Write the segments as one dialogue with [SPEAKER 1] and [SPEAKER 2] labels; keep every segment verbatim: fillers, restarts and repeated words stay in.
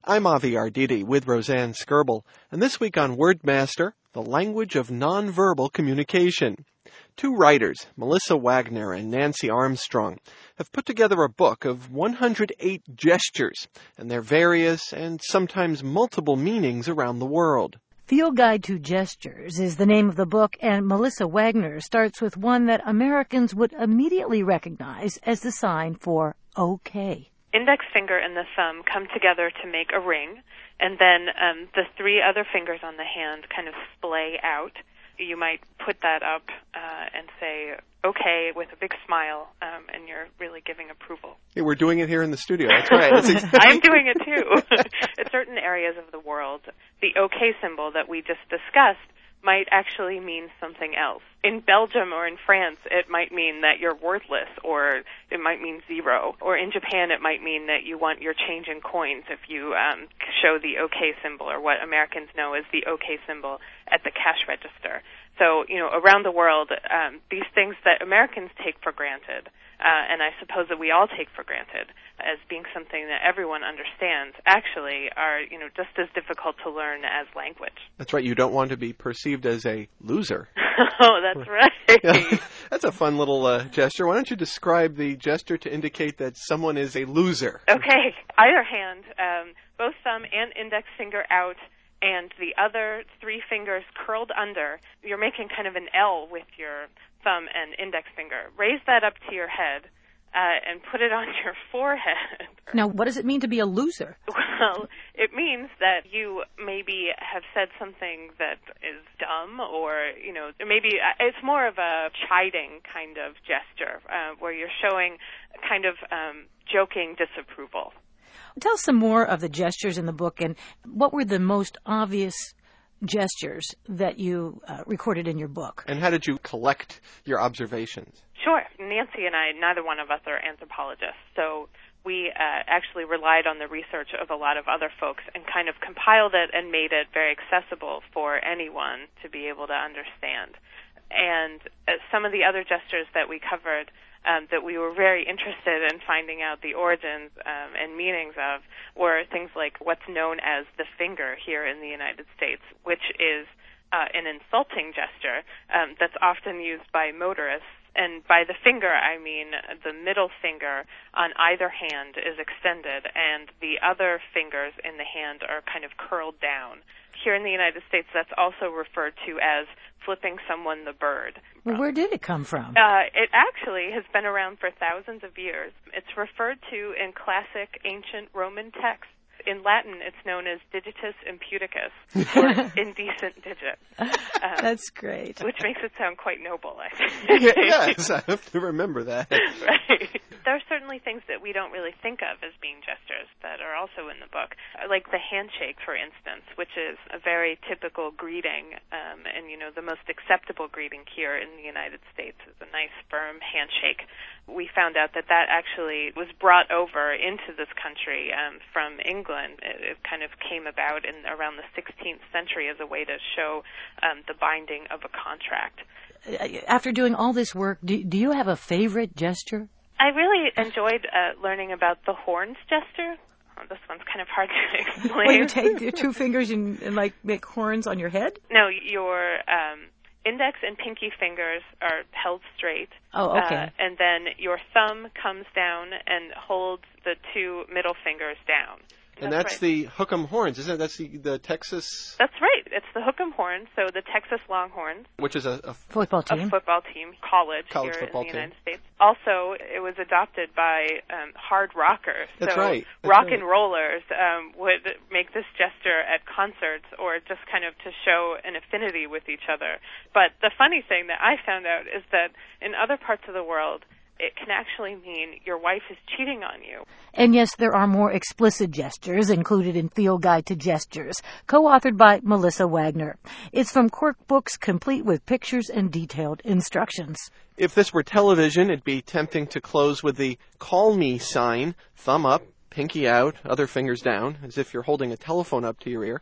[SPEAKER 1] I'm Avi Arditi with Roseanne Skirble, and this week on Wordmaster, the language of nonverbal communication. Two writers, Melissa Wagner and Nancy Armstrong, have put together a book of one hundred eight gestures and their various and sometimes multiple meanings around the world.
[SPEAKER 2] Field Guide to Gestures is the name of the book, and Melissa Wagner starts with one that Americans would immediately recognize as the sign for okay.
[SPEAKER 3] Index finger and the thumb come together to make a ring, and then um, the three other fingers on the hand kind of splay out. You might put that up uh, and say, okay, with a big smile, um, and you're really giving approval.
[SPEAKER 1] Yeah, we're doing it here in the studio. That's right. That's exactly.
[SPEAKER 3] I'm doing it, too. In certain areas of the world, the okay symbol that we just discussed might actually mean something else. In Belgium or in France, it might mean that you're worthless, or it might mean zero. Or in Japan, it might mean that you want your change in coins if you um, show the OK symbol, or what Americans know as the OK symbol at the cash register. So, you know, around the world, um, these things that Americans take for granted, uh, and I suppose that we all take for granted as being something that everyone understands, actually are, you know, just as difficult to learn as language.
[SPEAKER 1] That's right. You don't want to be perceived as a loser.
[SPEAKER 3] Oh, that's right.
[SPEAKER 1] Yeah, that's a fun little uh, gesture. Why don't you describe the gesture to indicate that someone is a loser?
[SPEAKER 3] Okay. Either hand, um, both thumb and index finger out, and the other three fingers curled under. You're making kind of an L with your thumb and index finger. Raise that up to your head uh, and put it on your forehead.
[SPEAKER 2] Now, what does it mean to be a loser?
[SPEAKER 3] Well, it means that you maybe have said something that is dumb, or, you know, maybe it's more of a chiding kind of gesture uh, where you're showing kind of um, joking disapproval.
[SPEAKER 2] Tell us some more of the gestures in the book, and what were the most obvious gestures that you uh, recorded in your book?
[SPEAKER 1] And how did you collect your observations?
[SPEAKER 3] Sure. Nancy and I, neither one of us are anthropologists, so we uh, actually relied on the research of a lot of other folks and kind of compiled it and made it very accessible for anyone to be able to understand. And uh, some of the other gestures that we covered Um, that we were very interested in finding out the origins um, and meanings of were things like what's known as the finger here in the United States, which is uh, an insulting gesture um, that's often used by motorists. And by the finger, I mean the middle finger on either hand is extended, and the other fingers in the hand are kind of curled down. Here in the United States, that's also referred to as flipping someone the bird.
[SPEAKER 2] Well, where did it come from?
[SPEAKER 3] Uh, it actually has been around for thousands of years. It's referred to in classic ancient Roman texts. In Latin, it's known as digitus imputicus, or indecent digit. Um,
[SPEAKER 2] That's great.
[SPEAKER 3] Which makes it sound quite noble, I think.
[SPEAKER 1] Yes, I have to remember that.
[SPEAKER 3] Right. There are certainly things that we don't really think of as being gestures that are also in the book, like the handshake, for instance, which is a very typical greeting, um, and, you know, the most acceptable greeting here in the United States is a nice, firm handshake. We found out that that actually was brought over into this country um, from England. It, it kind of came about in around the sixteenth century as a way to show um, the binding of a contract.
[SPEAKER 2] After doing all this work, do, do you have a favorite gesture?
[SPEAKER 3] I really enjoyed uh, learning about the horns gesture. Oh, this one's kind of hard to explain.
[SPEAKER 2] Well, you take your two fingers and, and like make horns on your head?
[SPEAKER 3] No, your um, index and pinky fingers are held straight.
[SPEAKER 2] Oh, okay.
[SPEAKER 3] Uh, and then your thumb comes down and holds the two middle fingers down.
[SPEAKER 1] And
[SPEAKER 3] that's,
[SPEAKER 1] that's
[SPEAKER 3] right.
[SPEAKER 1] the Hook'em Horns, isn't it? That's the, the Texas...
[SPEAKER 3] That's right. It's the Hook'em Horns, so the Texas Longhorns.
[SPEAKER 1] Which is a... a
[SPEAKER 2] football team.
[SPEAKER 3] A football team, college,
[SPEAKER 1] college
[SPEAKER 3] here
[SPEAKER 1] football
[SPEAKER 3] in the
[SPEAKER 1] team.
[SPEAKER 3] United States. Also, it was adopted by um, hard rockers.
[SPEAKER 1] That's
[SPEAKER 3] so
[SPEAKER 1] right. That's
[SPEAKER 3] rock
[SPEAKER 1] right.
[SPEAKER 3] and rollers um, would make this gesture at concerts or just kind of to show an affinity with each other. But the funny thing that I found out is that in other parts of the world, it can actually mean your wife is cheating on you.
[SPEAKER 2] And yes, there are more explicit gestures included in Field Guide to Gestures, co-authored by Melissa Wagner. It's from Quirk Books, complete with pictures and detailed instructions.
[SPEAKER 1] If this were television, it'd be tempting to close with the call me sign, thumb up, pinky out, other fingers down, as if you're holding a telephone up to your ear.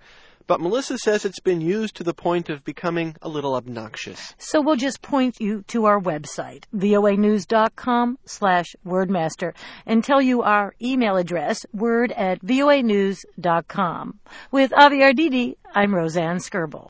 [SPEAKER 1] But Melissa says it's been used to the point of becoming a little obnoxious.
[SPEAKER 2] So we'll just point you to our website, voanews.com slash wordmaster, and tell you our email address, word at voanews.com. With Avi Arditi, I'm Roseanne Skirble.